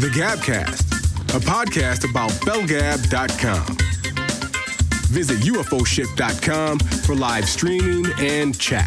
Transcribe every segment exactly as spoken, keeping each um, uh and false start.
The Gabcast, a podcast about Bell Gab dot com. Visit U F O ship dot com for live streaming and chat.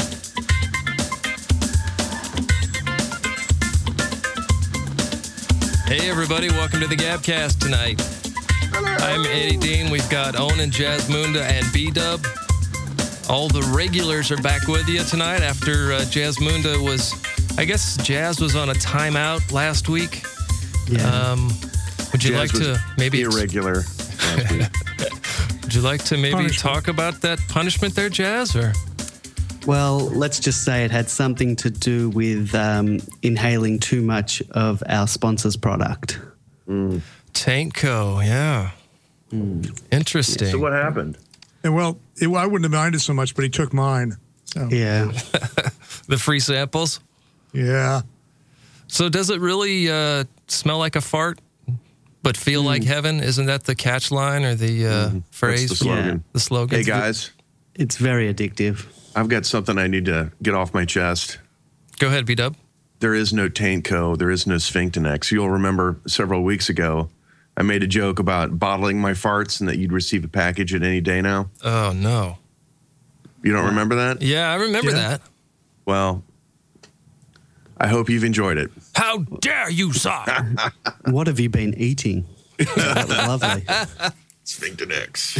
Hey everybody, welcome to the Gabcast tonight. Hello. I'm Eddie Dean. We've got Onan, Jazzmunda, and B-Dub. All the regulars are back with you tonight after uh, Jazzmunda was, I guess Jazz was on a timeout last week. Yeah. Um, would you Jazz like was to maybe irregular last week. Would you like to maybe Punishment. talk about that punishment there, Jazz? Or Well, let's just say it had something to do with um, inhaling too much of our sponsor's product. Mm. Taintco, yeah. Mm. Interesting. So what happened? And well, it, I wouldn't have minded so much, but he took mine. So, Yeah. The free samples. yeah. So does it really uh, smell like a fart, but feel Mm. like heaven? Isn't that the catch line or the uh, Mm-hmm. phrase? That's the slogan. Yeah. The slogan. Hey guys, It's very addictive. I've got something I need to get off my chest. Go ahead, B-Dub. There is no Taintco. There is no Sphinctonex. You'll remember several weeks ago, I made a joke about bottling my farts and that you'd receive a package at any day now. Oh, no. You don't remember that? Yeah, I remember Yeah. that. Well, I hope you've enjoyed it. How dare you, sir? What have you been eating? That was lovely. Sphinctonex.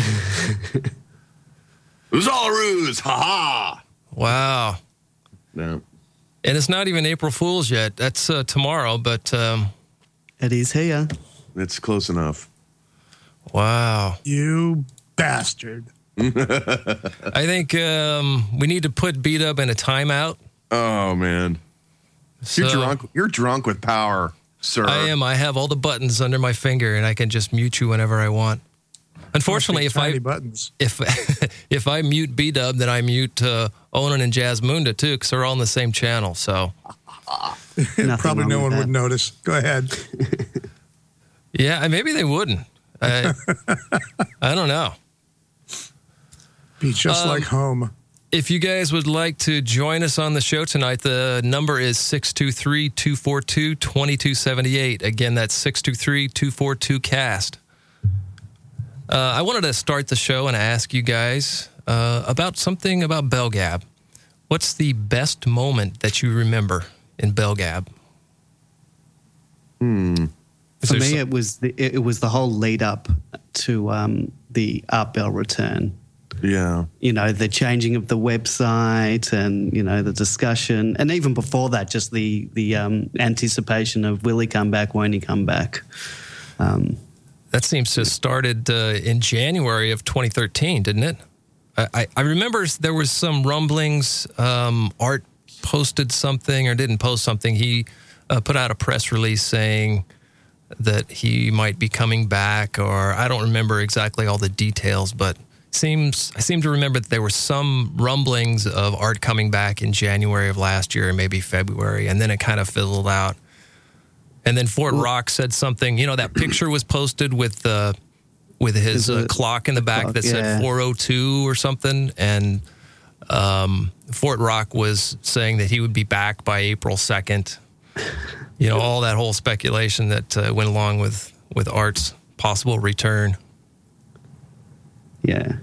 It was all a ruse. Ha ha. Wow. No. And it's not even April Fool's yet. That's uh, tomorrow, but um, It is here. It's close enough. wow. You bastard. I think um, we need to put B-Dub in a timeout. Oh man. You're So- drunk. You're drunk with power, sir. I am. I have all the buttons under my finger, and I can just mute you whenever I want. Unfortunately, if Tiny I buttons. if if I mute B-Dub, then I mute uh, Onan and Jazzmunda too, because they're all on the same channel. So Nothing Probably wrong no with one that. would notice. Go ahead. yeah, maybe they wouldn't. I, I don't know. Be just Um, like home. If you guys would like to join us on the show tonight, the number is six two three, two four two, two two seven eight. Again, that's six two three, two four two, cast. Uh, I wanted to start the show and ask you guys uh, about something about Bell Gab. What's the best moment that you remember in Bell Gab? Hmm. Is For there me, some- it was the it was the whole lead up to um, the Art Bell return. Yeah. You know, the changing of the website and, you know, the discussion. And even before that, just the the um, anticipation of will he come back, won't he come back? Um, That seems to have started uh, in January of twenty thirteen, didn't it? I, I, I remember there was some rumblings. Um, Art posted something or didn't post something. He uh, put out a press release saying that he might be coming back, or I don't remember exactly all the details, but seems I seem to remember that there were some rumblings of Art coming back in January of last year, or maybe February, and then it kind of fizzled out. And then Fort Rock said something. You know, that picture was posted with uh, with his Is uh, it- clock in the back clock, that said yeah. four oh two or something. And um, Fort Rock was saying that he would be back by April second. You know, all that whole speculation that uh, went along with, with Art's possible return. yeah.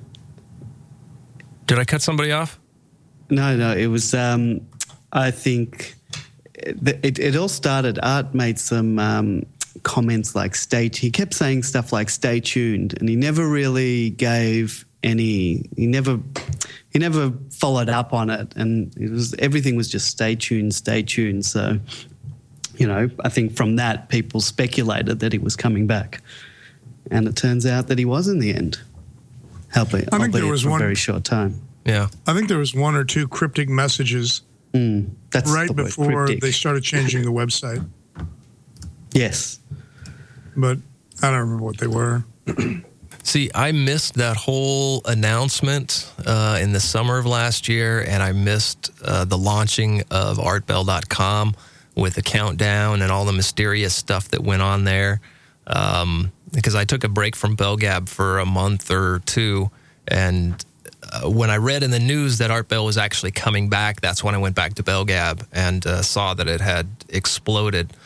Did I cut somebody off? No, no, it was, um, I think it, it, it all started, Art made some um, comments like stay, he kept saying stuff like stay tuned, and he never really gave any, he never, he never followed up on it, and it was, everything was just stay tuned, stay tuned. So, you know, I think from that people speculated that he was coming back, and it turns out that he was in the end. Albeit, I think there albeit was for a one- very short time. Yeah. I think there was one or two cryptic messages Mm, that's right the word, before cryptic. they started changing the website, Yes. but I don't remember what they were. See, I missed that whole announcement uh, in the summer of last year, and I missed uh, the launching of art bell dot com with the countdown and all the mysterious stuff that went on there. Um, because I took a break from BellGab for a month or two, and uh, when I read in the news that Art Bell was actually coming back, that's when I went back to BellGab and uh, saw that it had exploded.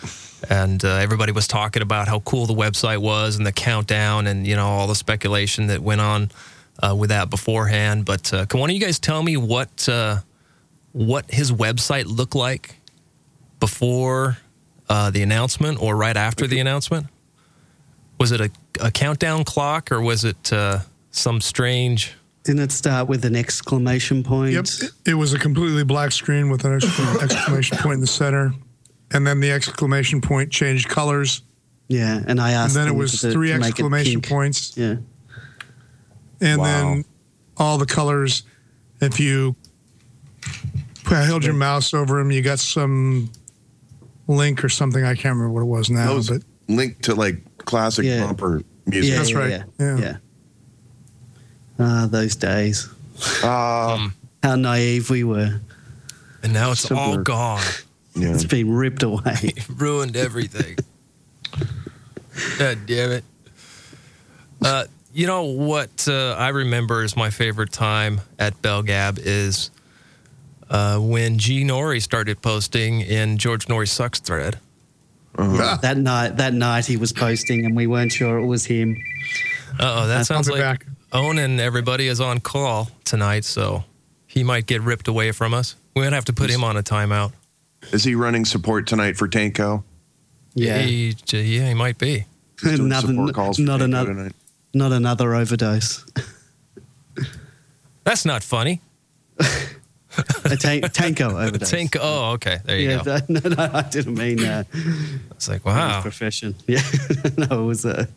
and uh, everybody was talking about how cool the website was and the countdown and, you know, all the speculation that went on uh, with that beforehand. But uh, can one of you guys tell me what uh, what his website looked like before uh, the announcement or right after the announcement? Was it a, a countdown clock or was it uh, some strange... Didn't it start with an exclamation point? Yep. It, it was a completely black screen with an exclamation point in the center. And then the exclamation point changed colors. Yeah, and I asked And then it them was to, three to make it exclamation pink. points. Yeah. And Wow. then all the colors, if you held your mouse over them, you got some link or something. I can't remember what it was now. That was but linked to like classic Yeah. bumper music. Yeah, That's yeah, right. Yeah. Yeah. yeah. Ah, those days. Uh, How naive we were. And now it's all Similar. gone. yeah. It's been ripped away. Ruined everything. God damn it. Uh, you know what uh, I remember is my favorite time at BellGab is uh, when G. Nori started posting in George Nori Sucks thread. that night, that night he was posting, and we weren't sure it was him. Uh-oh, that I'll sounds be like back. Owen and everybody is on call tonight, so he might get ripped away from us. We might have to put him on a timeout. Is he running support tonight for Tanko? Yeah, He, yeah, he might be. He's doing Another- support calls for not Tanko another- tonight. not another overdose. That's not funny. A ta- Tanko overdose. Tank. Oh, okay. There you Yeah, go. no, no, I didn't mean uh, It's like, his wow. profession. Yeah, no, it was a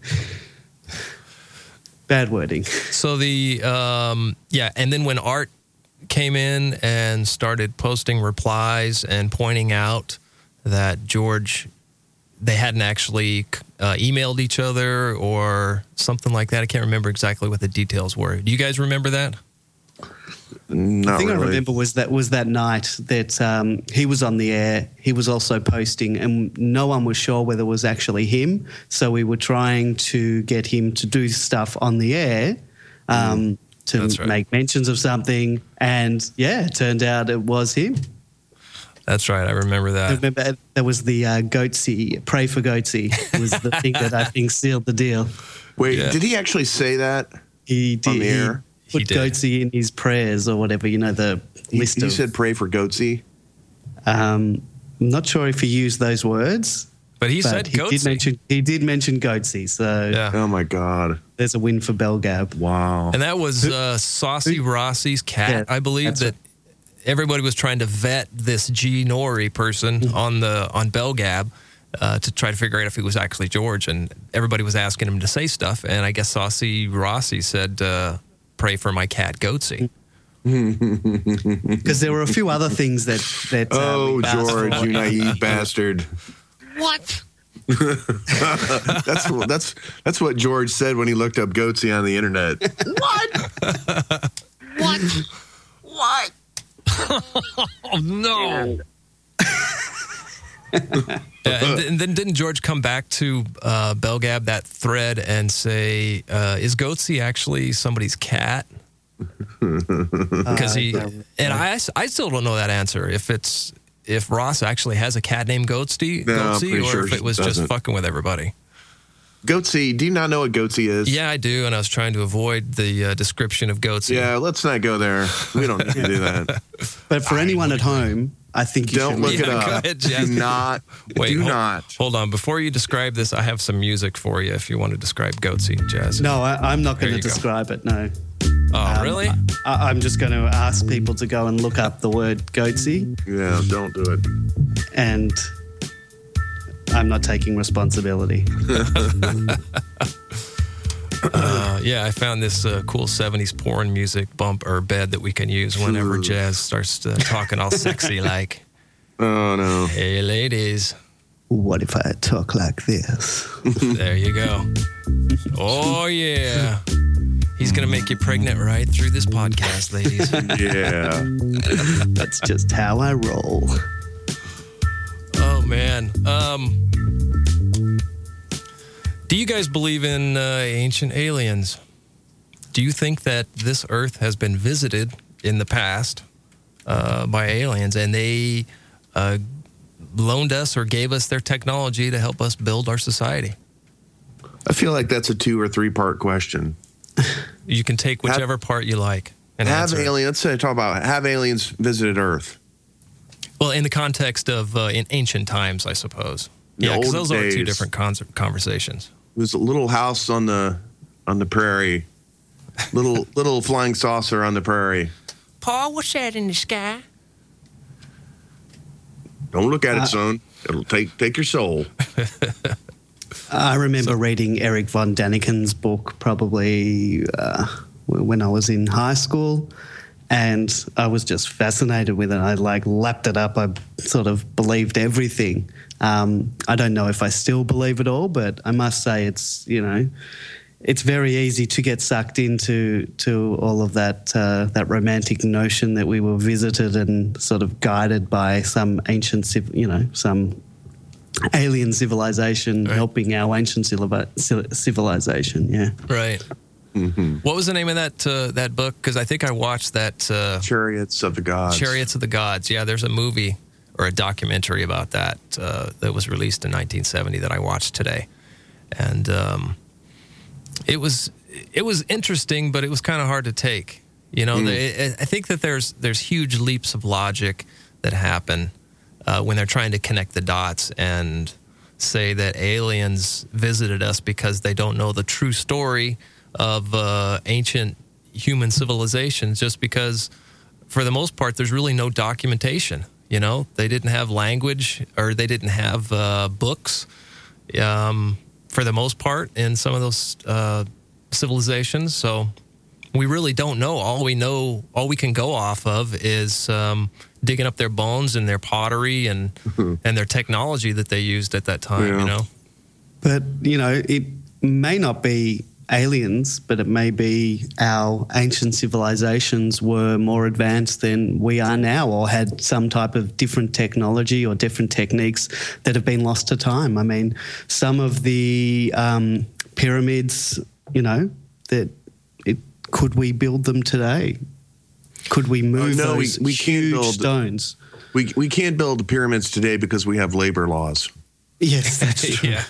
bad wording. So the um, yeah, and then when Art came in and started posting replies and pointing out that George, they hadn't actually uh, emailed each other or something like that. I can't remember exactly what the details were. Do you guys remember that? Not The thing really. I remember was that was that night that um, he was on the air. He was also posting, and no one was sure whether it was actually him. So we were trying to get him to do stuff on the air um, to That's right. make mentions of something. And yeah, it turned out it was him. That's right. I remember I that. remember there was the uh, Goatsy, pray for Goatsy was the thing that I think sealed the deal. Wait, Yeah. did he actually say that? He did. On the air? He He put did. Goatsy in his prayers or whatever, you know, the He, list he of. said pray for Goatsy. Um, I'm not sure if he used those words, But he but said he did Goatsy. mention he did mention Goatsy. So Yeah. Oh my God. there's a win for BellGab. Wow. And that was uh, Saucy Rossi's cat, Yeah, I believe. that's That everybody was trying to vet this G. Nori person Mm-hmm. on the on BellGab uh, to try to figure out if he was actually George. And everybody was asking him to say stuff. And I guess Saucy Rossi said, uh, "Pray for my cat Goatsy." Because there were a few other things that that. uh, Oh, we asked George, for. you naive bastard. What? That's what that's that's what George said when he looked up Goatsy on the internet. What? What? What? Oh no! Yeah, and, th- and then didn't George come back to uh, BellGab, that thread, and say, uh, "Is Goatsy actually somebody's cat?" Because he Uh, and I, I still don't know that answer. If it's if Ross actually has a cat named Goatsy, No, I'm Goatsy, pretty or sure if it was she just doesn't. fucking with everybody. Goatsy, do you not know what Goatsy is? Yeah, I do, and I was trying to avoid the uh, description of Goatsy. Yeah, let's not go there. We don't need to do that. But for anyone at home, I think you Don't should look Yeah, it go up. ahead, Jazz. Do not. Wait, do hold, not. hold on. Before you describe this, I have some music for you if you want to describe Goatsy, Jazz. No, I, I'm not There going you to go. describe it. No. Oh, Um, really? I, I'm just going to ask people to go and look up the word Goatsy, Yeah, don't do it. and I'm not taking responsibility. Uh, yeah, I found this uh, cool seventies porn music bump or bed that we can use whenever Jazz starts uh, talking all sexy like, Oh no. "Hey, ladies." What if I talk like this? There you go. Oh, yeah. He's going to make you pregnant right through this podcast, ladies. Yeah. That's just how I roll. Oh, man. Um, do you guys believe in uh, ancient aliens? Do you think that this Earth has been visited in the past uh, by aliens and they uh, loaned us or gave us their technology to help us build our society. I feel like that's a two or three part question. You can take whichever have, part you like and have answer. aliens. Let's say talk about have aliens visited Earth. Well, in the context of uh, in ancient times, I suppose. The Yeah, because old those are two days. different con- conversations. It was a little house on the on the prairie, little little flying saucer on the prairie. Paul, what's that in the sky? Don't look at Uh, it, son. It'll take take your soul. I remember reading Eric von Daniken's book probably uh, when I was in high school, and I was just fascinated with it. I like lapped it up. I sort of believed everything. Um, I don't know if I still believe it all, but I must say it's, you know, it's very easy to get sucked into to all of that uh, that romantic notion that we were visited and sort of guided by some ancient, civ- you know, some alien civilization Right. helping our ancient civili- ci- civilization. Yeah. Right. What was the name of that uh, that book? Because I think I watched that uh, Chariots of the gods. Chariots of the Gods. Yeah, there's a movie or a documentary about that uh, that was released in nineteen seventy that I watched today, and um, it was it was interesting, but it was kind of hard to take. You know, they, I think that there's there's huge leaps of logic that happen uh, when they're trying to connect the dots and say that aliens visited us because they don't know the true story of uh, ancient human civilizations, just because for the most part there's really no documentation. You know, they didn't have language or they didn't have uh, books um, for the most part in some of those uh, civilizations. So we really don't know. All we know, all we can go off of is um, digging up their bones and their pottery and and their technology that they used at that time. Yeah. You know, But, you know, it may not be aliens, but it may be our ancient civilizations were more advanced than we are now, or had some type of different technology or different techniques that have been lost to time. I mean, some of the um, pyramids, you know, that it, could we build them today? Could we move Oh, no, we- those we can't huge build- stones? We we can't build the pyramids today because we have labor laws. Yes, that's true. yeah.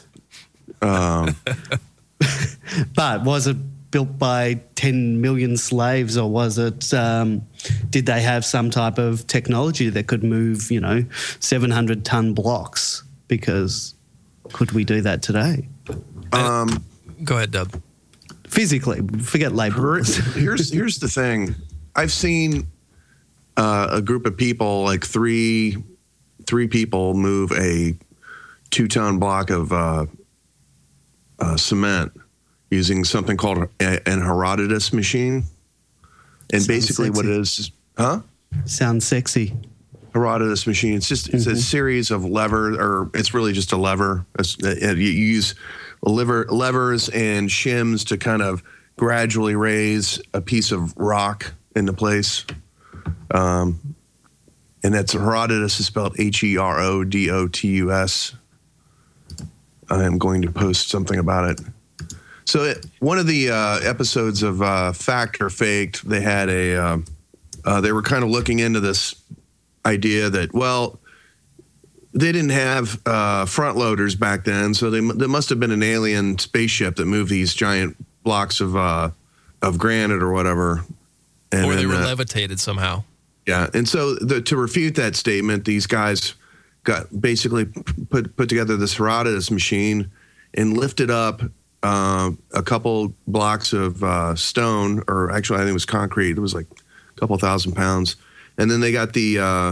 But was it built by ten million slaves, or was it, um, did they have some type of technology that could move, you know, seven hundred ton blocks? Because could we do that today? Um, Go ahead, Dub. Physically, forget labor. here's here's the thing. I've seen uh, a group of people, like three three people, move a two ton block of uh, uh, cement using something called a, an Herodotus machine. And Sounds basically, what it sexy. is, huh? Sounds sexy. Herodotus machine. It's just it's a series of lever, or it's really just a lever. It's, uh, you use lever levers and shims to kind of gradually raise a piece of rock into place. Um, and that's Herodotus is spelled H E R O D O T U S. I am going to post something about it. So it, one of the uh, episodes of uh, Fact or Faked, they had a uh, uh, they were kind of looking into this idea that, well, they didn't have uh, front loaders back then, so they, there must have been an alien spaceship that moved these giant blocks of uh, of granite or whatever. And Or they then, were uh, levitated somehow. yeah, and so the, to refute that statement, these guys got basically put put together this Herodotus machine and lifted up uh, a couple blocks of uh, stone, or actually I think it was concrete. It was like a couple thousand pounds, and then they got the uh,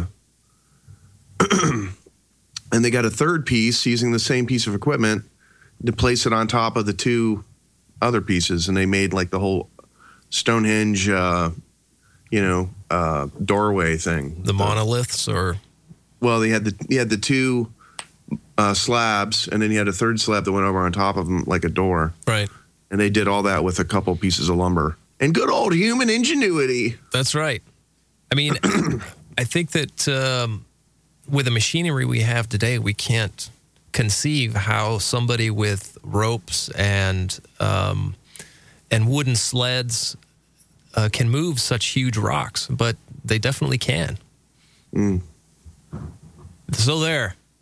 and they got a third piece using the same piece of equipment to place it on top of the two other pieces, and they made like the whole Stonehenge, uh, you know, uh, doorway thing. The monoliths, or Well, they had the you had the two uh, slabs, and then you had a third slab that went over on top of them like a door. right. And they did all that with a couple pieces of lumber and good old human ingenuity. That's right. I mean, I think that um, with the machinery we have today, we can't conceive how somebody with ropes and um, and wooden sleds uh, can move such huge rocks, but they definitely can. Mm. So there,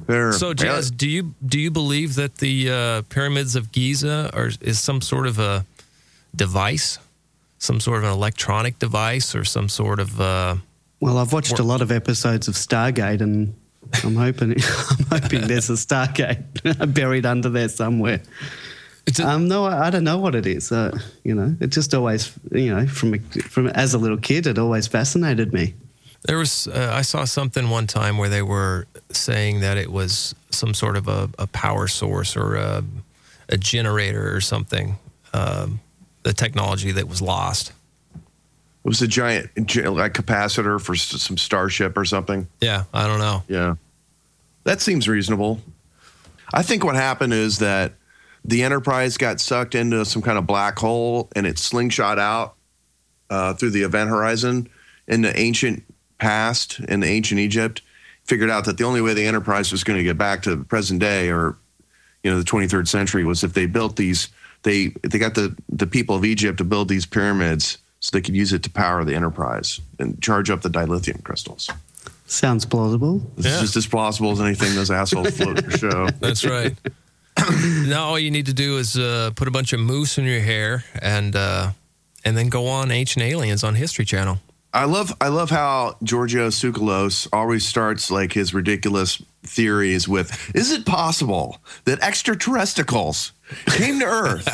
They're, So, Jazz, do you do you believe that the uh, pyramids of Giza are is some sort of a device, some sort of an electronic device, or some sort of? Uh, Well, I've watched a lot of episodes of Stargate, and I'm hoping I'm hoping there's a Stargate buried under there somewhere. It's a- um, no, I, I don't know what it is. Uh, you know, it just always, you know, from from as a little kid, it always fascinated me. There was, uh, I saw something one time where they were saying that it was some sort of a, a power source or a, a generator or something, um, the technology that was lost. It was a giant like capacitor for s- some starship or something. Yeah, I don't know. Yeah. That seems reasonable. I think what happened is that the Enterprise got sucked into some kind of black hole and it slingshot out uh, through the event horizon in the ancient past, in the ancient Egypt, figured out that the only way the Enterprise was going to get back to the present day or, you know, the twenty-third century was if they built these, they they got the, the people of Egypt to build these pyramids so they could use it to power the Enterprise and charge up the dilithium crystals. Sounds plausible. This Yeah. is just as plausible as anything those assholes float for show. That's right. Now all you need to do is uh, put a bunch of mousse in your hair and uh, and then go on Ancient Aliens on History Channel. I love I love how Giorgio Tsoukalos always starts like his ridiculous theories with, is it possible that extraterrestrials came to Earth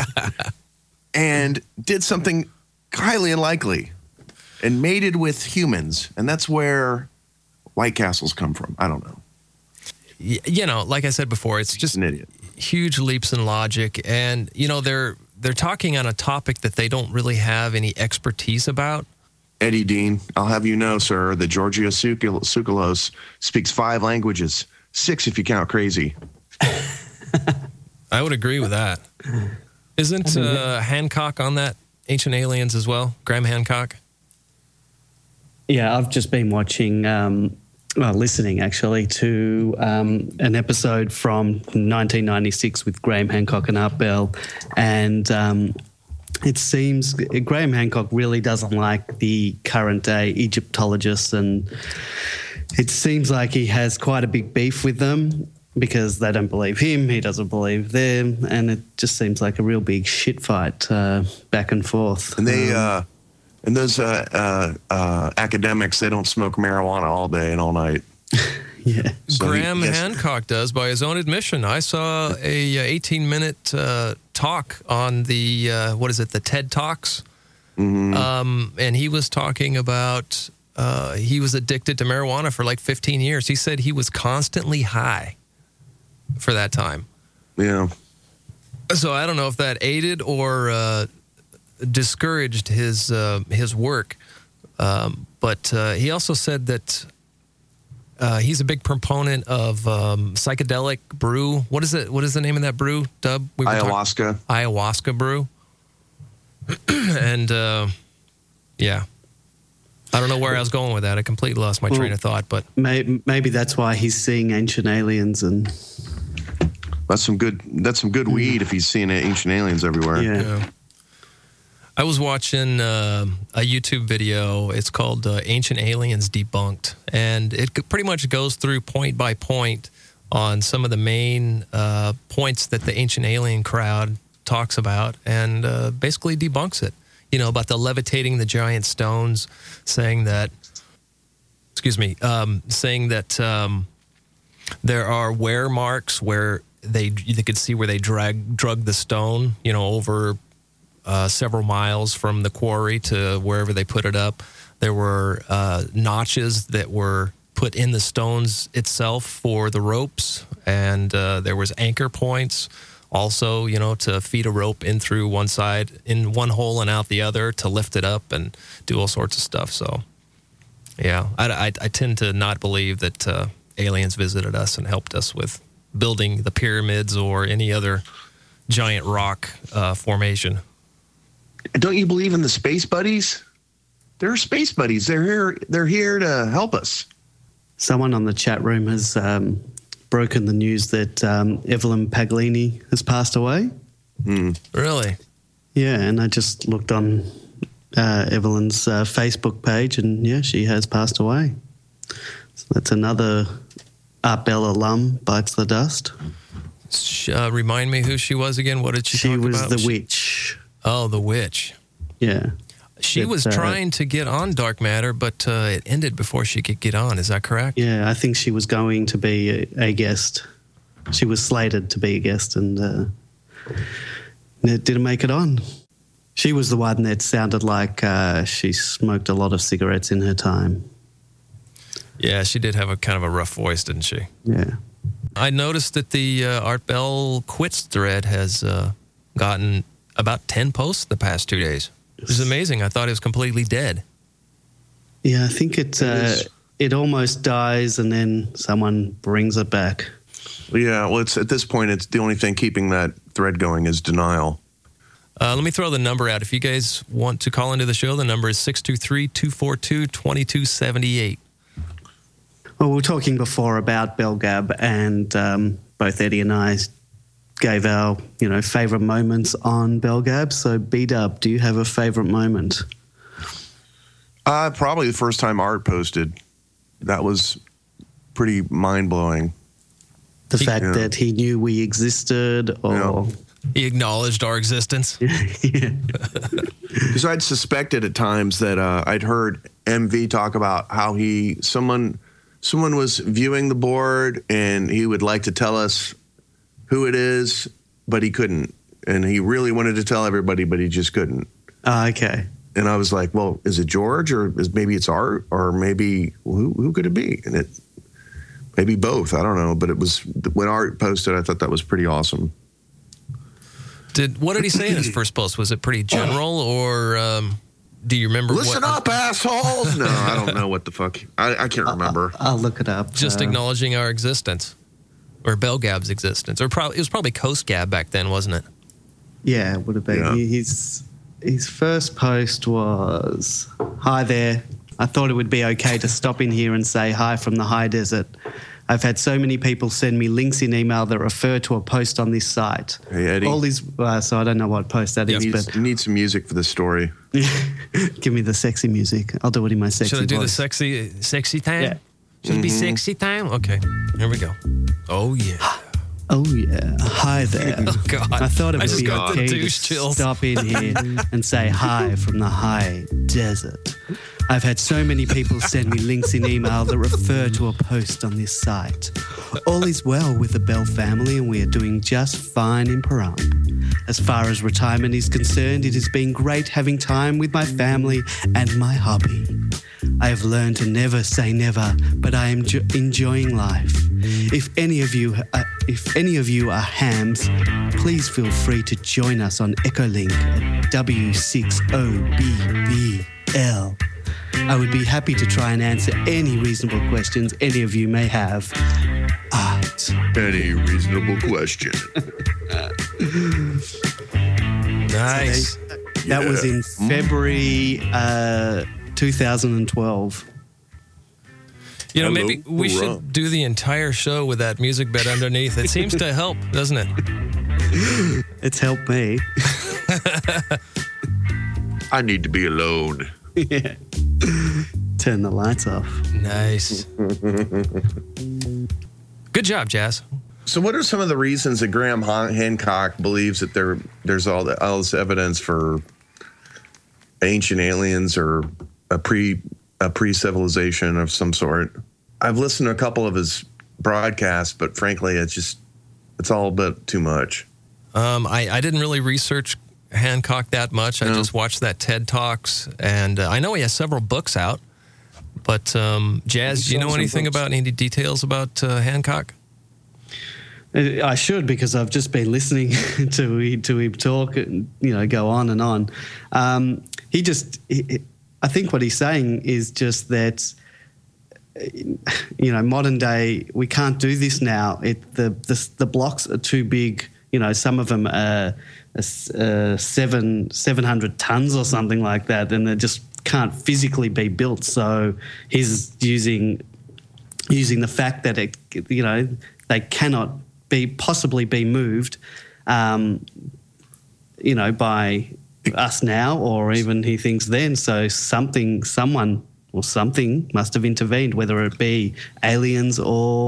and did something highly unlikely and mated with humans? And that's where White Castles come from. I don't know. Y- you know, like I said before, it's just An idiot. huge leaps in logic, and you know they're they're talking on a topic that they don't really have any expertise about. Eddie Dean, I'll have you know, sir, that Giorgio Tsoukalos Tsoukalos speaks five languages, six if you count crazy. I would agree with that. Isn't uh, Hancock on that Ancient Aliens as well? Graham Hancock? Yeah, I've just been watching, um, well, listening actually to um, an episode from nineteen ninety-six with Graham Hancock and Art Bell, and um, it seems Graham Hancock really doesn't like the current day Egyptologists, and it seems like he has quite a big beef with them because they don't believe him, he doesn't believe them, and it just seems like a real big shit fight uh, back and forth. And they, Um, uh, and those uh, uh, uh, academics, they don't smoke marijuana all day and all night. yeah. So he- Graham yes. Hancock does, by his own admission. I saw a eighteen minute uh, talk on the uh, what is it, the TED Talks, Mm-hmm. um, and he was talking about uh, he was addicted to marijuana for like fifteen years. He said he was constantly high for that time. Yeah. So I don't know if that aided or uh, discouraged his uh, his work, um, but uh, he also said that. Uh, he's a big proponent of um, psychedelic brew. What is it? What is the name of that brew, Dub? We were talking- Ayahuasca. ayahuasca brew. and uh, yeah, I don't know where I was going with that. I completely lost my Well, train of thought. But Maybe, maybe that's why he's seeing Ancient Aliens and That's some good. That's some good weed if he's seeing ancient aliens everywhere. yeah. yeah. I was watching uh, a YouTube video. It's called uh, Ancient Aliens Debunked. And it c- pretty much goes through point by point on some of the main uh, points that the ancient alien crowd talks about and uh, basically debunks it. You know, about the levitating the giant stones, saying that, excuse me, um, saying that um, there are wear marks where they, they could see where they drag, drug the stone, you know, over Uh, several miles from the quarry to wherever they put it up. There were uh, notches that were put in the stones itself for the ropes, and uh, there was anchor points also, you know, to feed a rope in through one side, in one hole and out the other to lift it up and do all sorts of stuff. So, yeah, I, I, I tend to not believe that uh, aliens visited us and helped us with building the pyramids or any other giant rock uh, formation. Don't you believe in the space buddies? They're space buddies. They're here. They're here to help us. Someone on the chat room has um, broken the news that um, Evelyn Paglini has passed away. Really? Yeah, and I just looked on uh, Evelyn's uh, Facebook page, and yeah, she has passed away. So that's another Art Bell alum bites the dust. Uh, remind me who she was again. What did she, She talk was about? the She- witch. Oh, the witch. Yeah. She But, was uh, trying to get on Dark Matter, but uh, it ended before she could get on. Is that correct? Yeah, I think she was going to be a, a guest. She was slated to be a guest and uh, it didn't make it on. She was the one that sounded like uh, she smoked a lot of cigarettes in her time. Yeah, she did have a kind of a rough voice, didn't she? Yeah. I noticed that the uh, Art Bell quits thread has uh, gotten about ten posts the past two days. It was amazing. I thought it was completely dead. Yeah, I think it, It uh, is. it almost dies and then someone brings it back. Yeah, well, it's at this point, it's the only thing keeping that thread going is denial. Uh, let me throw the number out. If you guys want to call into the show, the number is six two three, two four two, two two seven eight. Well, we were talking before about Belgab, and um, both Eddie and I gave our, you know, favourite moments on Belgab. So, B-Dub, do you have a favourite moment? Uh, probably the first time Art posted. That was pretty mind-blowing. The He- fact Yeah. that he knew we existed, or He acknowledged our existence. yeah. Because I'd suspected at times that uh, I'd heard M V talk about how he someone someone was viewing the board and he would like to tell us who it is, but he couldn't, and he really wanted to tell everybody, but he just couldn't. Oh, okay. And I was like, well, is it George, or is maybe it's Art, or maybe who who could it be? And it maybe both. I don't know, but it was when Art posted, I thought that was pretty awesome. Did what did he say in his first post? Was it pretty general, or um, do you remember? Listen what, up, assholes! No, I don't know what the fuck. I, I can't remember. I'll look it up. Just Uh, acknowledging our existence, or Belgab's existence, or probably it was probably Coast Gab back then, wasn't it? Yeah, it would have been. Yeah. His his first post was, "Hi there. I thought it would be okay to stop in here and say hi from the high desert. I've had so many people send me links in email that refer to a post on this site. Hey, Eddie. All these, uh, so I don't know what post that Yeah, is, Needs, but need some music for this story. give me the sexy music. I'll do it in my sexy Should I do the voice. sexy sexy time? Yeah. Should it be sexy time? Okay, here we go. Oh yeah. Oh yeah, hi there. Oh God. I thought it I would just be got the okay to douche chills. stop in here and say hi from the high desert. I've had so many people send me links in email that refer to a post on this site. All is well with the Bell family and we are doing just fine in Pahrump. As far as retirement is concerned, it has been great having time with my family and my hobby. I have learned to never say never, but I am jo- enjoying life. If any of you, uh, if any of you are hams, please feel free to join us on Echolink at W six O B B L. I would be happy to try and answer any reasonable questions any of you may have. Art. Any reasonable question. Nice. That was in Yeah. February uh, two thousand twelve. You know, Hello, maybe we Pahrump. should do the entire show with that music bed underneath. It seems to help, doesn't it? It's helped me. I need to be alone. Yeah. Turn the lights off. Nice. Good job, Jazz. So, what are some of the reasons that Graham Han- Hancock believes that there there's all, the, all this evidence for ancient aliens or a pre a pre civilization of some sort? I've listened to a couple of his broadcasts, but frankly, it's just it's all a bit too much. Um, I, I didn't really research Hancock that much. I No. just watched that TED Talks, and uh, I know he has several books out. But um, Jazz, He do you know sells some anything books. about any details about uh, Hancock? I should, because I've just been listening to to him talk and, you know, go on and on. Um, he just, he, I think what he's saying is just that, you know, modern day, we can't do this now. It the the, the blocks are too big. You know, some of them are, are seven seven hundred tons or something like that, and they just can't physically be built. So he's using using the fact that it, you know, they cannot be possibly be moved, um, you know, by us now, or even he thinks then. So something, someone or something must have intervened, whether it be aliens or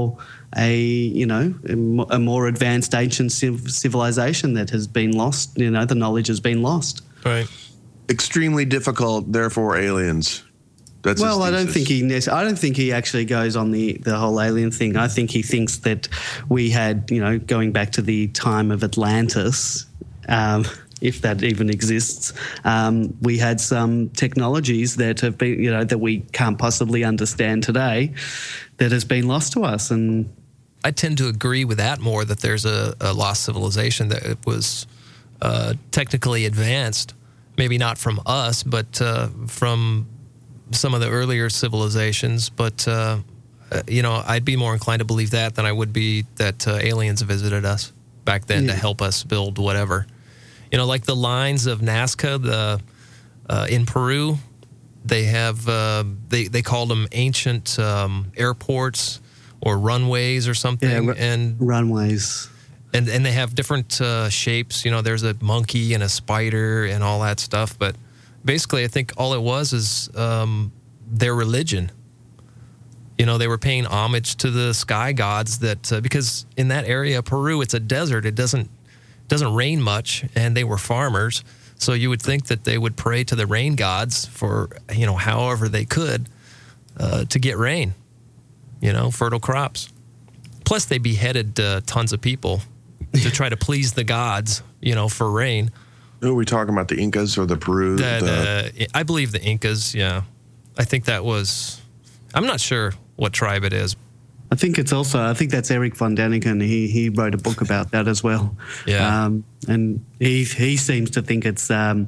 a you know a mo- a more advanced ancient civ- civilization that has been lost. You know, the knowledge has been lost. Right. Extremely difficult, therefore aliens. That's Well, his I don't thesis. think he. nec- I don't think he actually goes on the, the whole alien thing. I think he thinks that we had, you know, going back to the time of Atlantis, um, if that even exists, um, we had some technologies that have been, you know, that we can't possibly understand today, that has been lost to us. And I tend to agree with that more, that there's a, a lost civilization that it was uh, technically advanced, maybe not from us, but uh, from some of the earlier civilizations. But, uh, uh, you know, I'd be more inclined to believe that than I would be that uh, aliens visited us back then Yeah. to help us build whatever. You know, like the lines of Nazca, the uh, in Peru, they have, uh, they, they called them ancient um, airports or runways or something. Yeah, ru- and runways. And and they have different uh, shapes. You know, there's a monkey and a spider and all that stuff. But basically, I think all it was is um, their religion. You know, they were paying homage to the sky gods that uh, because in that area, Peru, it's a desert. It doesn't doesn't rain much, and they were farmers. So you would think that they would pray to the rain gods for, you know, however they could uh, to get rain. You know, fertile crops. Plus, they beheaded uh, tons of people to try to please the gods, you know, for rain. Who are we talking about? The Incas or the Peru? That, the, uh, I believe the Incas, yeah. I think that was, I'm not sure what tribe it is. I think it's also, I think that's Eric von Däniken. He he wrote a book about that as well. Yeah. Um, and he he seems to think it's um,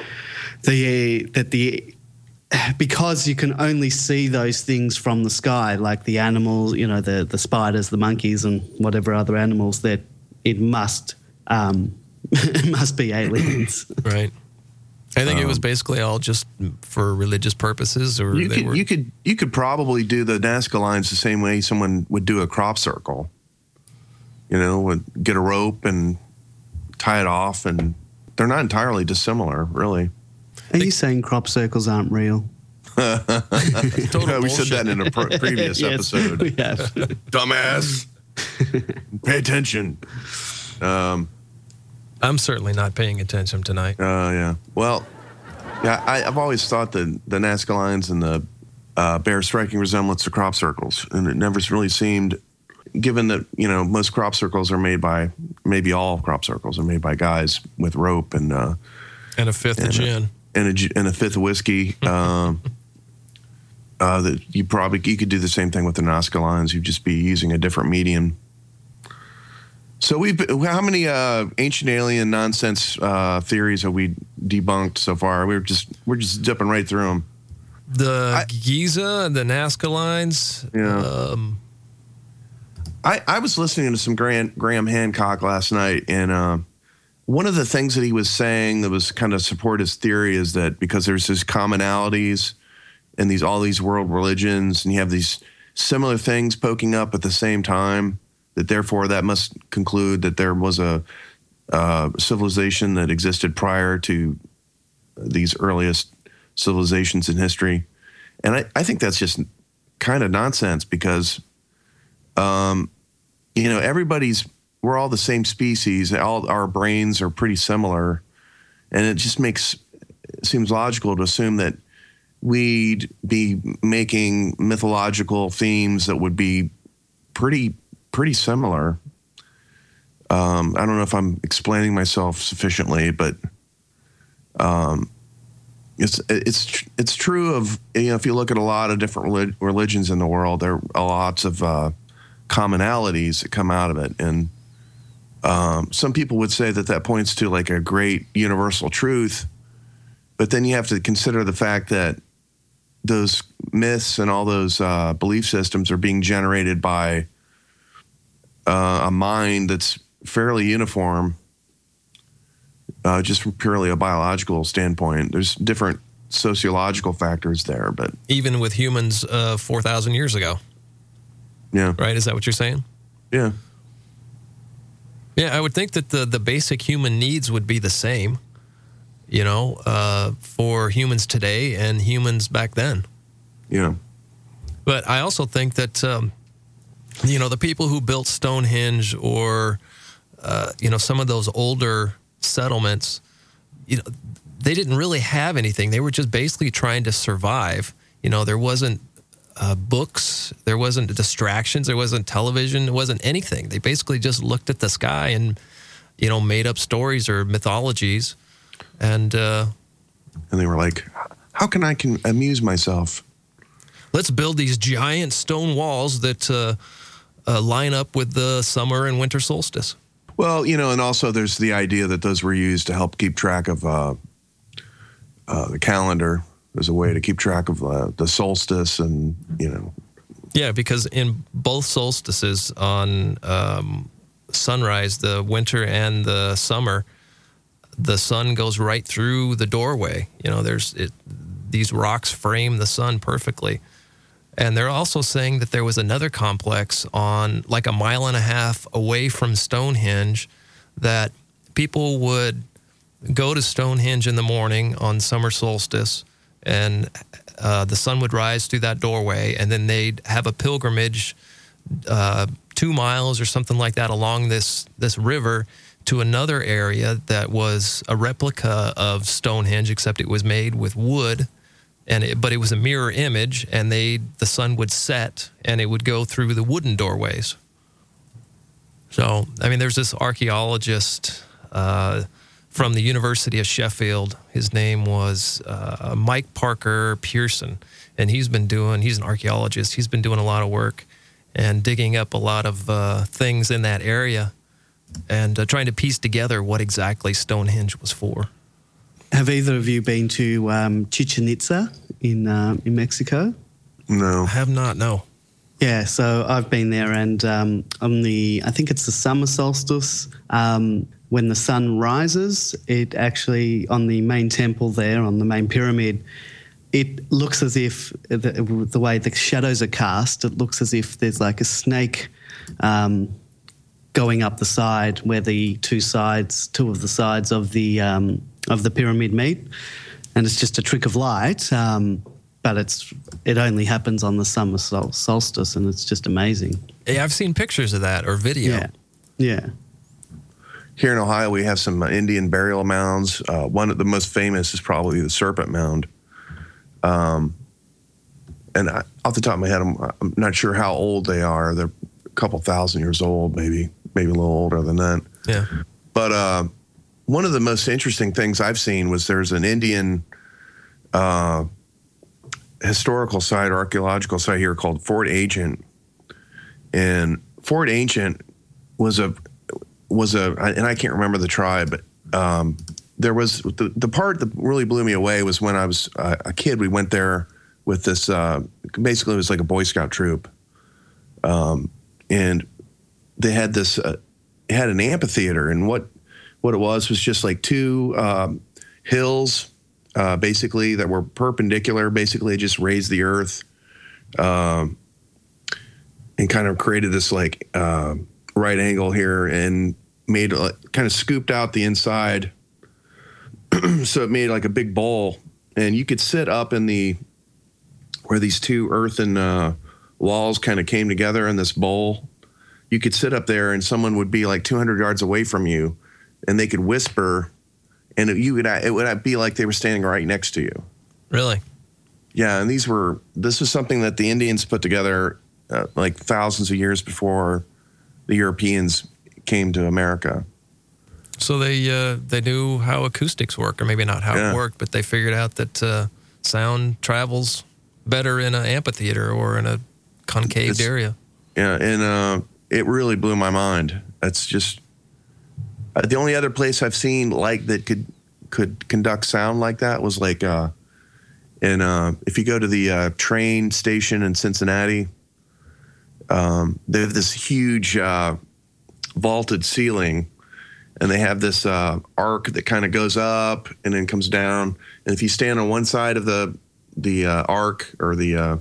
the that the because you can only see those things from the sky, like the animals, you know, the the spiders, the monkeys, and whatever other animals, that it must um, it must be aliens. Right. I think um, it was basically all just for religious purposes, or you they could were. you could you could probably do the Nazca lines the same way someone would do a crop circle. You know, would get a rope and tie it off, and they're not entirely dissimilar, really. Are you saying crop circles aren't real? Total we said that in a pre- previous Yes, episode. we have. Dumbass. Pay attention. Um, I'm certainly not paying attention tonight. Oh, uh, yeah. Well, yeah, I, I've always thought that the Nazca lines and the uh, bear striking resemblance to crop circles, and it never really seemed, given that, you know, most crop circles are made by, maybe all crop circles are made by guys with rope and uh, and a fifth and of gin. A, and, a, and a fifth of whiskey. um, uh, that you probably, you could do the same thing with the Nazca lines. You'd just be using a different medium. So we, how many uh, ancient alien nonsense uh, theories have we debunked so far? We're just we're just dipping right through them. The I, Giza, the Nazca lines. Yeah. Um, I I was listening to some Graham, Graham Hancock last night, and uh, one of the things that he was saying that was kind of support his theory is that because there's these commonalities in these all these world religions, and you have these similar things poking up at the same time, that therefore that must conclude that there was a uh, civilization that existed prior to these earliest civilizations in history. And I, I think that's just kind of nonsense because, um, you know, everybody's, we're all the same species. All our brains are pretty similar. And it just makes, it seems logical to assume that we'd be making mythological themes that would be pretty pretty similar. Um, I don't know if I'm explaining myself sufficiently, but um, it's it's it's true of, you know, if you look at a lot of different relig- religions in the world, there are lots of uh, commonalities that come out of it, and um, some people would say that that points to like a great universal truth, but then you have to consider the fact that those myths and all those uh, belief systems are being generated by Uh, a mind that's fairly uniform, uh, just from purely a biological standpoint. There's different sociological factors there, but even with humans uh, four thousand years ago. Yeah. Right? Is that what you're saying? Yeah. Yeah, I would think that the, the basic human needs would be the same, you know, uh, for humans today and humans back then. Yeah. But I also think that um, You know, the people who built Stonehenge or, uh, you know, some of those older settlements, you know, they didn't really have anything. They were just basically trying to survive. You know, there wasn't uh, books, there wasn't distractions, there wasn't television, there wasn't anything. They basically just looked at the sky and, you know, made up stories or mythologies. And, uh, and they were like, how can I can amuse myself? Let's build these giant stone walls that uh, uh, line up with the summer and winter solstice. Well, you know, and also there's the idea that those were used to help keep track of uh, uh, the calendar as a way to keep track of uh, the solstice and, you know. Yeah, because in both solstices on um, sunrise, the winter and the summer, the sun goes right through the doorway. You know, there's it, these rocks frame the sun perfectly. And they're also saying that there was another complex on like a mile and a half away from Stonehenge that people would go to Stonehenge in the morning on summer solstice, and uh, the sun would rise through that doorway, and then they'd have a pilgrimage uh, two miles or something like that along this, this river to another area that was a replica of Stonehenge, except it was made with wood. And it, but it was a mirror image, and they the sun would set, and it would go through the wooden doorways. So, I mean, there's this archaeologist uh, from the University of Sheffield. His name was uh, Mike Parker Pearson, and he's been doing, he's an archaeologist. He's been doing a lot of work and digging up a lot of uh, things in that area and uh, trying to piece together what exactly Stonehenge was for. Have either of you been to um, Chichen Itza in uh, in Mexico? No. I have not, no. Yeah, so I've been there, and um, on the, I think it's the summer solstice, um, when the sun rises, it actually, on the main temple there, on the main pyramid, it looks as if, the, the way the shadows are cast, it looks as if there's like a snake um, going up the side where the two sides, two of the sides of the um, of the pyramid meet, and it's just a trick of light, um, but it's it only happens on the summer sol- solstice, and it's just amazing. Yeah, I've seen pictures of that or video. Yeah, yeah. Here in Ohio, we have some uh, Indian burial mounds. Uh, one of the most famous is probably the Serpent Mound. Um, and I, off the top of my head, I'm, I'm not sure how old they are. They're a couple thousand years old, maybe, maybe a little older than that. Yeah. But uh, one of the most interesting things I've seen was there's an Indian uh, historical site, archaeological site here called Fort Ancient. And Fort Ancient was a, was a, and I can't remember the tribe, but um, there was, the, the part that really blew me away was when I was uh, a kid, we went there with this, uh, basically it was like a Boy Scout troop. Um, and they had this, uh, it had an amphitheater, and what, what it was was just like two um, hills, uh, basically, that were perpendicular, basically just raised the earth um, and kind of created this like uh, right angle here and made uh, kind of scooped out the inside. So it made like a big bowl, and you could sit up in the, where these two earthen uh, walls kind of came together in this bowl. You could sit up there and someone would be like two hundred yards away from you, and they could whisper, and it, you would, it would be like they were standing right next to you. Really? Yeah, and these were, this was something that the Indians put together uh, like thousands of years before the Europeans came to America. So they uh, they knew how acoustics work, or maybe not how Yeah. it worked, but they figured out that uh, sound travels better in an amphitheater or in a concaved It's- area. Yeah, and uh, it really blew my mind. That's just uh, the only other place I've seen like that could could conduct sound like that was like, uh, and uh, if you go to the uh, train station in Cincinnati, um, they have this huge uh, vaulted ceiling, and they have this uh, arc that kind of goes up and then comes down. And if you stand on one side of the the uh, arc or the uh,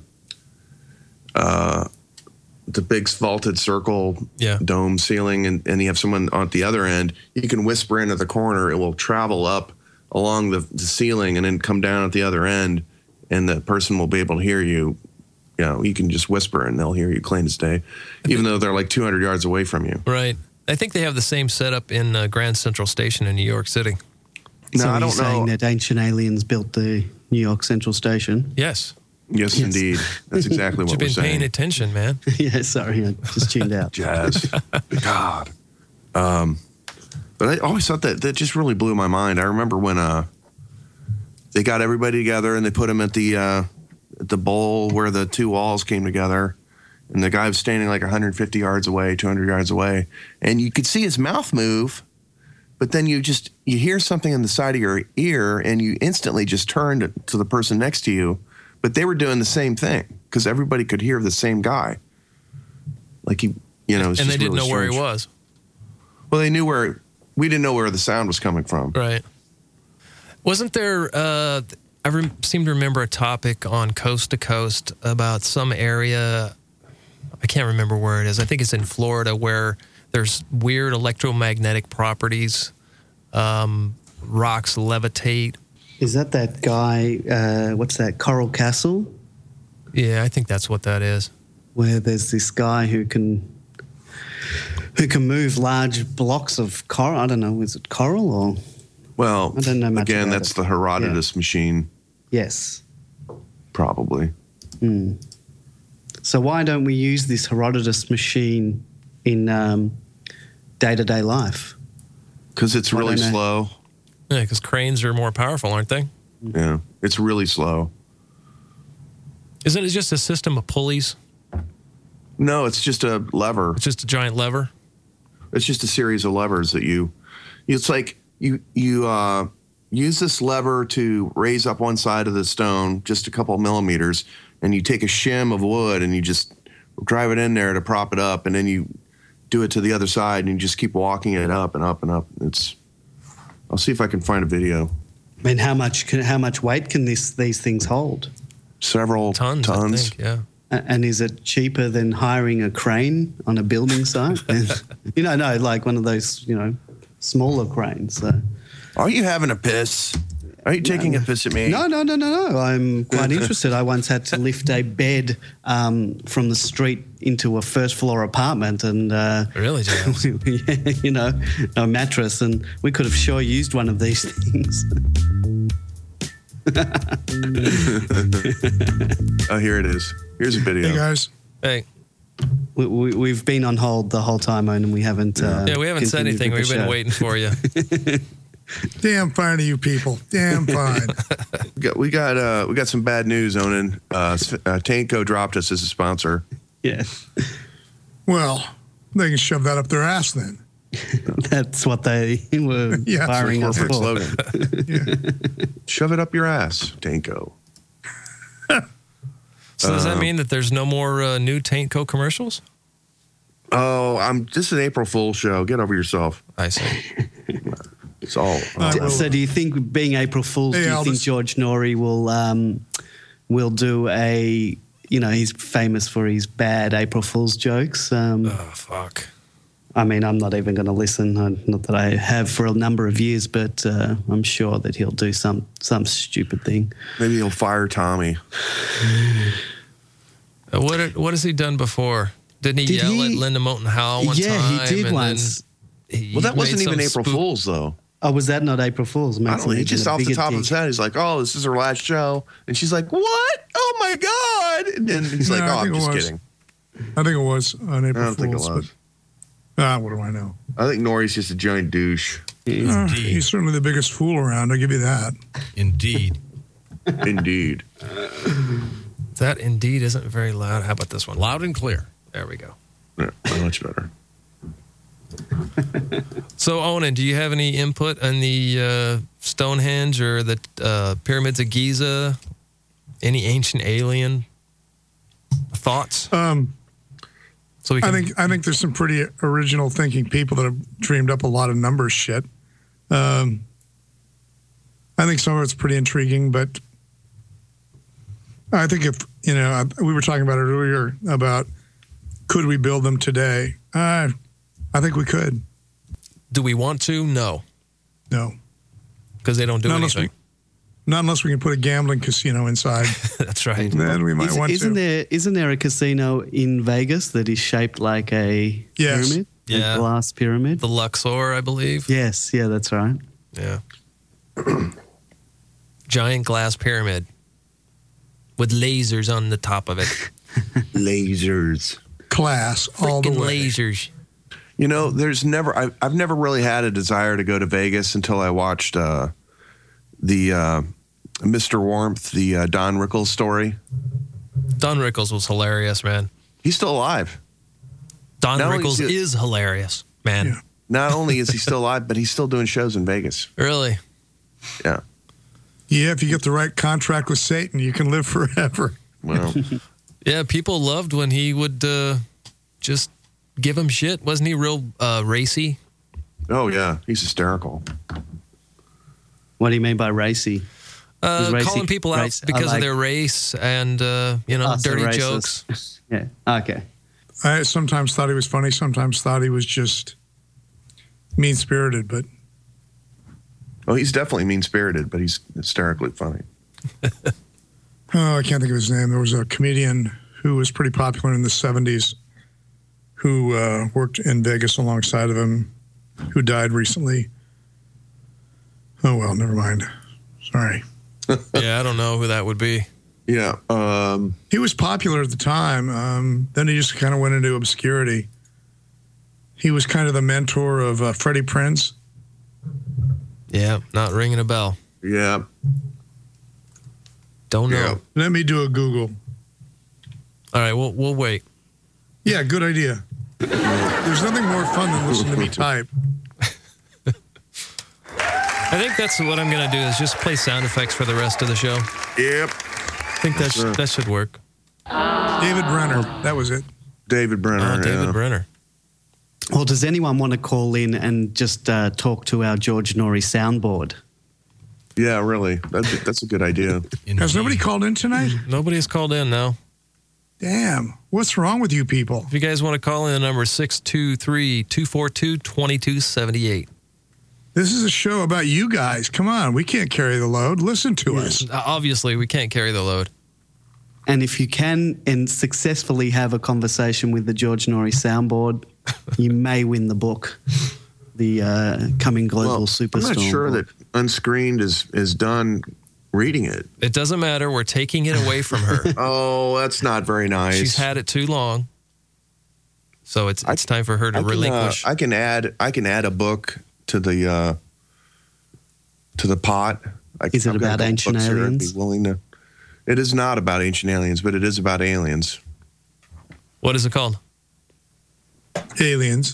uh, the big vaulted circle Yeah. dome ceiling, and, and you have someone on the other end, you can whisper into the corner. It will travel up along the, the ceiling and then come down at the other end, and the person will be able to hear you you know, you can just whisper and they'll hear you clean as day, even though they're like two hundred yards away from you. Right. I think they have the same setup in uh, Grand Central Station in New York City. No, so I are you don't saying know. that ancient aliens built the New York Central Station? Yes. Yes, Yes. indeed. That's exactly what You've we're been paying saying. attention, man. Yeah, sorry, I just tuned out. Jazz. God. Um, but I always thought that that just really blew my mind. I remember when uh, they got everybody together and they put them at the uh, at the bowl where the two walls came together, and the guy was standing like one hundred fifty yards away, two hundred yards away, and you could see his mouth move, but then you just you hear something in the side of your ear, and you instantly just turn to, to the person next to you, but they were doing the same thing because everybody could hear the same guy. Like he, you know, it was And just they didn't really know where he strange. was. Well, they knew where. We didn't know where the sound was coming from. Right. Wasn't there, uh, I re- seem to remember a topic on Coast to Coast about some area, I can't remember where it is. I think it's in Florida where there's weird electromagnetic properties. Um, rocks levitate. Is that that guy, uh, what's that, Coral Castle? Yeah, I think that's what that is. Where there's this guy who can who can move large blocks of coral. I don't know, is it coral or? Well, I don't know much again, about that's it. the Herodotus machine, Yes. probably. So why don't we use this Herodotus machine in um, day-to-day life? Because it's I really don't know. slow. Yeah, because cranes are more powerful, aren't they? Yeah, it's really slow. Isn't it just a system of pulleys? No, it's just a lever. It's just a giant lever? It's just a series of levers that you. It's like you you uh, use this lever to raise up one side of the stone just a couple of millimeters, and you take a shim of wood and you just drive it in there to prop it up, and then you do it to the other side and you just keep walking it up and up and up. It's. I'll see if I can find a video. I mean, how much can, how much weight can this these things hold? Several Tons, tons. I think, yeah. A- And is it cheaper than hiring a crane on a building site? you know, no, like one of those, you know, smaller cranes. So. Are you having a piss? Are you taking a piss at me? No, no, no, no, no. I'm quite interested. I once had to lift a bed um, from the street into a first floor apartment and, uh, Really, James? you know, a mattress, and we could have sure used one of these things. Oh, here it is. Here's a video. Hey guys, Hey, We, we, we've been on hold the whole time, and we haven't. Uh, yeah, we haven't said continued anything. with We've the been show. waiting for you. damn fine to you people. Damn fine. We got we got, uh, we got some bad news, Onan. Uh, S- uh, Tanko dropped us as a sponsor. Yeah, Well, they can shove that up their ass then. that's what they were Yeah, firing us Corporate for. slogan. Yeah. Shove it up your ass, Tanko. So does that Um, mean that there's no more uh, new Taintco commercials? Oh, I'm this is an April Fool's show. Get over yourself. I see. It's all. I will. So, do you think, being April Fool's, Hey, do you Aldous. think George Norrie will um, will do a? You know, he's famous for his bad April Fool's jokes. Um, Oh, fuck. I mean, I'm not even going to listen. uh, Not that I have for a number of years, but uh, I'm sure that he'll do some some stupid thing. Maybe he'll fire Tommy. Uh, What what has he done before? Didn't he Did yell he- at Linda Moulton Howe one yeah, time? he did and once. then he Well, that made wasn't even some April spook- Fool's though. Oh, was that not April Fool's? I Makes don't know. him He even just a off the bigger top of dick. his head, he's like, "Oh, this is her last show," and she's like, "What? Oh my god!" And then he's like, No, I "Oh, I'm think it just was. kidding." I think it was on I April don't think it Fool's. was. But, ah, what do I know? I think Norrie's just a giant douche. Uh, he's certainly the biggest fool around. I'll give you that. Indeed. Indeed. That indeed isn't very loud. How about this one? Loud and clear. There we go. Yeah, much better. So, Onan, do you have any input on the uh, Stonehenge or the uh, Pyramids of Giza? Any ancient alien thoughts? Um, So we I can, think I think there's some pretty original thinking people that have dreamed up a lot of numbers shit. Um, I think some of it's pretty intriguing, but I think if you know, I- we were talking about it earlier about could we build them today? Uh, I think we could. do we want to? No, No, because they don't do Not unless anything. Not unless we can put a gambling casino inside. That's right. Then we might Is, want isn't to. there isn't there a casino in Vegas that is shaped like a Yes. pyramid? Yeah. A glass pyramid? The Luxor, I believe. Yes, yeah, that's right. Yeah. Giant glass pyramid with lasers on the top of it. Lasers. Class all the Freaking way. lasers. You know, there's never, I've, I've never really had a desire to go to Vegas until I watched uh, the uh, Mister Warmth, the uh, Don Rickles story. Don Rickles was hilarious, man. He's still alive. Don Not only Rickles is he- is hilarious, man. Yeah. Not only is he still alive, but he's still doing shows in Vegas. Really? Yeah. Yeah, if you get the right contract with Satan, you can live forever. Well, Yeah, people loved when he would uh, just give him shit. Wasn't he real uh, racy? oh, yeah. He's hysterical. What do you mean by racy? Uh, Was racy- calling people out race- I because like- of their race and, uh, you know, Oh, so dirty racist. jokes. Yeah. Okay. I sometimes thought he was funny, sometimes thought he was just mean spirited, but Oh, he's definitely mean-spirited, but he's hysterically funny. oh, I can't think of his name. There was a comedian who was pretty popular in the seventies who uh, worked in Vegas alongside of him, who died recently. Oh, well, never mind. Sorry. Yeah, I don't know who that would be. Yeah. Um, He was popular at the time. Um, then he just kind of went into obscurity. He was kind of the mentor of uh, Freddie Prinze. Yeah, not ringing a bell. yeah. Don't know. Yeah. Let me do a Google. All right, we'll we'll wait. Yeah, good idea. There's nothing more fun than listening to me type. I think that's what I'm gonna do is just play sound effects for the rest of the show. Yep. I think that sir. sh- that should work. David Brenner. That was it. David Brenner. Oh, David yeah. Brenner. Well, does anyone want to call in and just uh, talk to our George Norrie soundboard? Yeah, really. That's a, that's a good idea. Has nobody called in tonight? Nobody has called in now. Damn. What's wrong with you people? If you guys want to call in, the number is six two three, two four two, two two seven eight. This is a show about you guys. Come on. We can't carry the load. Listen to us. Uh, Obviously, we can't carry the load. And if you can and successfully have a conversation with the George Norrie soundboard, you may win the book, the uh, Coming Global Well, Superstorm. I'm not sure book. that Unscreened is, is done reading it. It doesn't matter. We're taking it away from her. Oh, that's not very nice. She's had it too long. So it's I- it's time for her to I can, uh, relinquish. I can add I can add a book to the uh, to the pot. I, Is it I've got a about couple ancient books here I'd aliens? Be willing to. It is not about ancient aliens, but it is about aliens. What is it called? Aliens.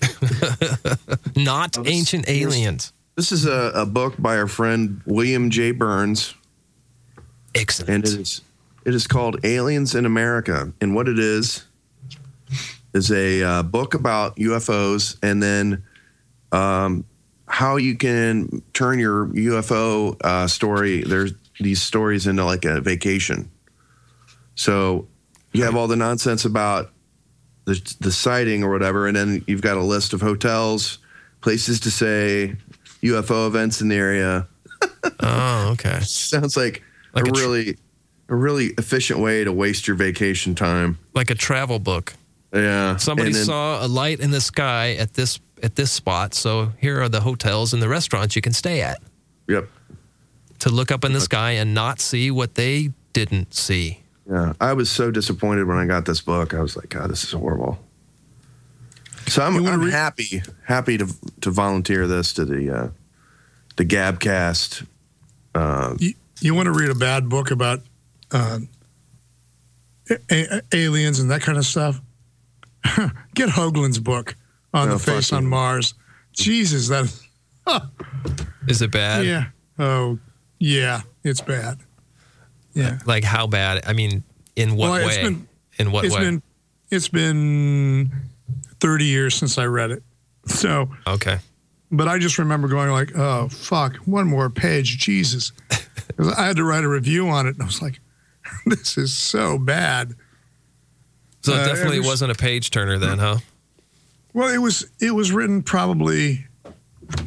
Not Ancient Aliens. This is a, a book by our friend William J. Burns, Excellent. and it is it is called Aliens in America. And what it is is a uh, book about U F Os, and then um, how you can turn your U F O uh, story. There's these stories into like a vacation. So you have all the nonsense about the the sighting or whatever, and then you've got a list of hotels, places to stay, U F O events in the area. Oh, okay. Sounds like, Like a, a tr- really a really efficient way to waste your vacation time. Like a travel book. Yeah. Somebody And then- saw a light in the sky at this at this spot, so here are the hotels and the restaurants you can stay at. Yep. To look up in the sky and not see what they didn't see. Yeah. I was so disappointed when I got this book. I was like, God, this is horrible. So I'm, You wanna I'm re- happy happy to to volunteer this to the uh, the Gabcast. Uh, You, you want to read a bad book about uh, a- a- aliens and that kind of stuff? Get Hoagland's book on Oh, the face fuck on you. Mars. Jesus, that. Is it bad? Yeah. Oh, yeah. It's bad. Yeah. Like how bad? I mean, in what Well, way? it's been- in what It's way? been it's been thirty years since I read it. So, Okay. but I just remember going like, oh fuck, one more page, Jesus. 'Cause I had to write a review on it, and I was like, this is so bad. So it Uh, definitely it was- wasn't a page turner then, huh? Well, it was it was written probably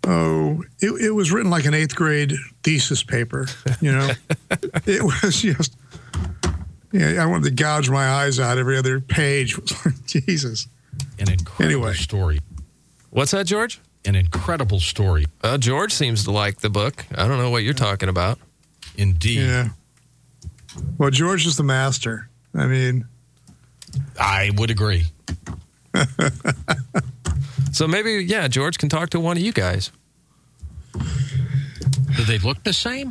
oh, it, it was written like an eighth grade thesis paper, you know? It was just, yeah, I wanted to gouge my eyes out every other page. It was like, Jesus. An incredible Anyway. story. What's that, George? An incredible story. Uh, George seems to like the book. I don't know what you're talking about. Indeed. Yeah. Well, George is the master. I mean, I would agree. So maybe, yeah, George can talk to one of you guys. Do they look the same?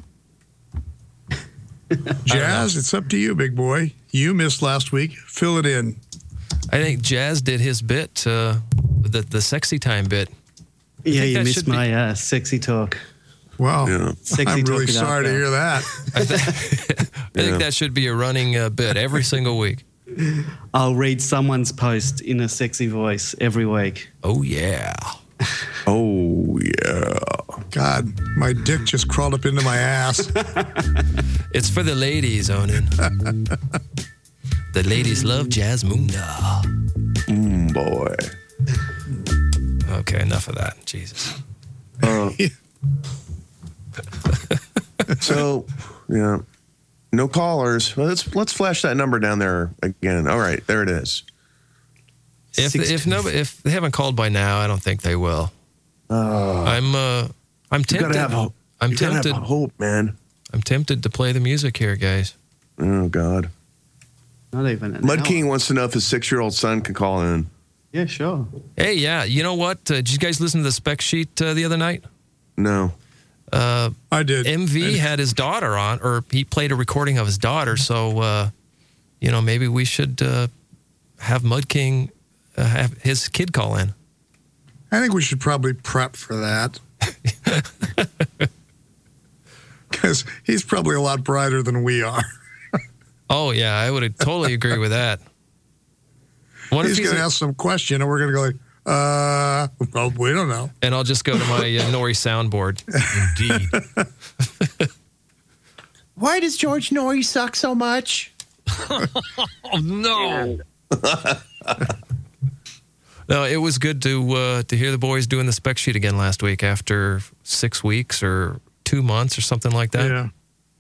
Jazz, it's up to you, big boy. You missed last week. Fill it in. I think Jazz did his bit, uh, the the sexy time bit. Yeah, think you that missed should be- my uh, sexy talk. Wow. Yeah. Sexy I'm really talk it up sorry to there. hear that. I, th- I think that should be a running uh, bit every single week. I'll read someone's post in a sexy voice every week. Oh, yeah. Oh, yeah. God, my dick just crawled up into my ass. It's for the ladies, Onan. The ladies love Jazz Munda. Mm, boy. Okay, enough of that. Jesus. Uh, so, yeah. No callers. Well, let's let's flash that number down there again. All right, there it is. If Six- if no if they haven't called by now, I don't think they will. Uh, I'm uh I'm you tempted. gotta have hope. I'm you gotta tempted. have hope, man. I'm tempted to play the music here, guys. Oh God. Not even an Mud hour. King wants to know if his six-year-old son can call in. Yeah, sure. Hey, yeah, you know what? Uh, did you guys listen to the spec sheet uh, the other night? No. Uh, I did. M V And- had his daughter on, or he played a recording of his daughter. So, uh, you know, maybe we should uh, have Mud King uh, have his kid call in. I think we should probably prep for that. Because he's probably a lot brighter than we are. Oh, yeah, I would totally agree with that. What if He's he's going to a- ask some question, and we're going to go like, uh, well, we don't know. and I'll just go to my uh, Nori soundboard. Indeed. Why does George Norrie suck so much? Oh, no. No, it was good to uh, to hear the boys doing the spec sheet again last week after six weeks or two months or something like that. Yeah.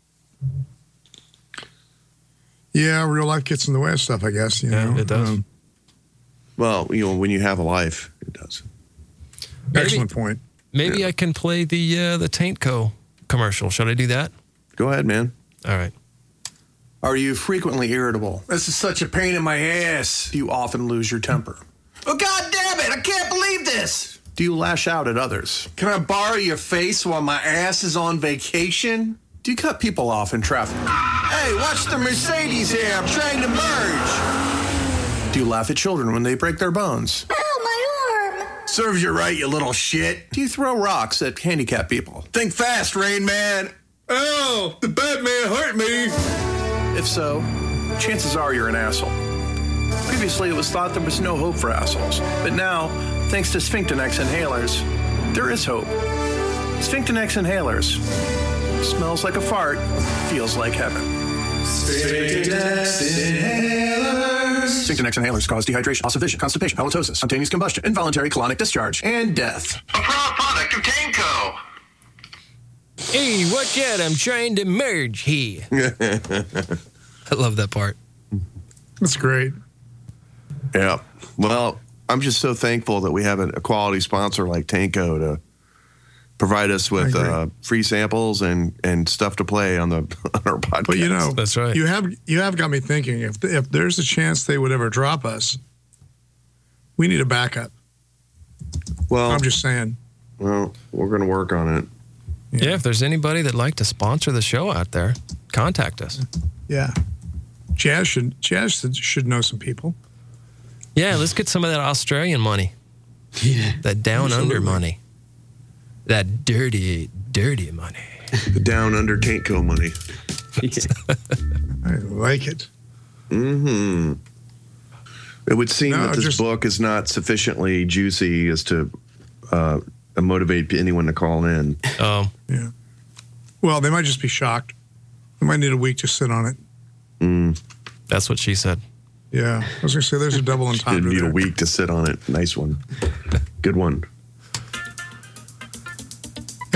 Yeah, real life gets in the way of stuff, I guess. You Yeah, know? it does. Um, Well, you know, when you have a life, it does. Maybe- excellent point. Maybe I can play the uh, the Taintco commercial. Should I do that? Go ahead, man. All right. Are you frequently irritable? This is such a pain in my ass. Do you often lose your temper? Oh, God damn it! I can't believe this! Do you lash out at others? Can I borrow your face while my ass is on vacation? Do you cut people off in traffic? Hey, watch the Mercedes here. I'm trying to merge. Do you laugh at children when they break their bones? Ow, my arm! Serves you right, you little shit. Do you throw rocks at handicapped people? Think fast, Rain Man. Oh, the Batman hurt me. If so, chances are you're an asshole. Previously, it was thought there was no hope for assholes. But now, thanks to Sphinctonex inhalers, there is hope. Sphinctonex inhalers. Smells like a fart, feels like heaven. Sphinctonex inhalers. Sphinctonex inhalers cause dehydration, loss of vision, constipation, halitosis, spontaneous combustion, involuntary colonic discharge, and death. A proud product of Taintco. Hey, watch out. I'm trying to merge here. I love that part. That's great. Yeah. Well, I'm just so thankful that we have a, a quality sponsor like Taintco to provide us with I agree. uh, free samples and, and stuff to play on the on our podcast. But you know, That's right. You have you have got me thinking. If if there's a chance they would ever drop us, we need a backup. well, I'm just saying. well, we're going to work on it. Yeah. if there's anybody that'd like to sponsor the show out there, contact us. Yeah, Jazz should Jazz should- should know some people. Yeah, let's get some of that Australian money. Yeah. That down under Absolutely. money. That dirty, dirty money. The down under Taintco money. I like it. Hmm. It would seem No, that this just- book is not sufficiently juicy as to uh, motivate anyone to call in. Um, Yeah. Well, they might just be shocked. They might need a week to sit on it. Mm. that's what she said. Yeah, I was gonna say there's a double Didn't entendre need a there. week to sit on it. Nice one. Good one.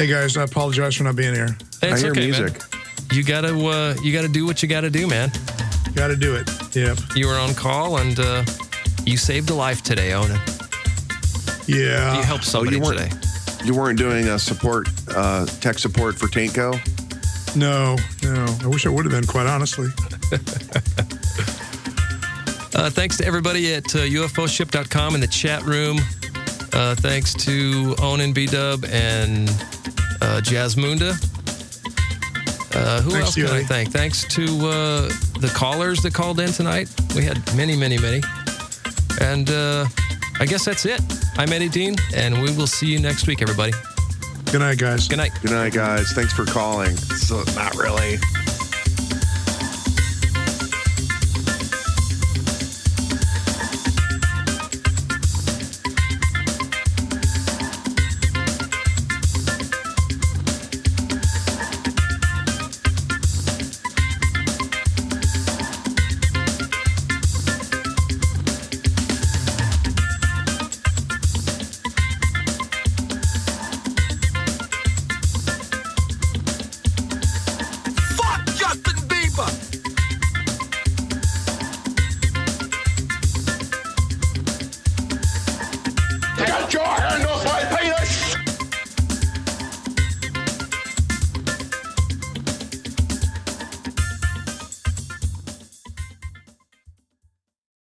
Hey guys, I apologize for not being here. Hey, it's I hear okay, music. man. You gotta, uh, you gotta do what you gotta do, man. Got to do it. Yep. You were on call, and uh, you saved a life today, Onan. Yeah. You helped somebody oh, you weren't, today. You weren't doing a support, uh, tech support for Tanko? No, no. I wish I would have been, quite honestly. Uh, thanks to everybody at uh, U F O ship dot com in the chat room. Uh, thanks to Onan B-Dub and uh, Jazzmunda. Uh, who Thanks else to you, can I Eddie. thank? Thanks to uh, the callers that called in tonight. We had many, many, many. And uh, I guess that's it. I'm Eddie Dean, and we will see you next week, everybody. Good night, guys. Good night. Good night, guys. Thanks for calling. So, not really.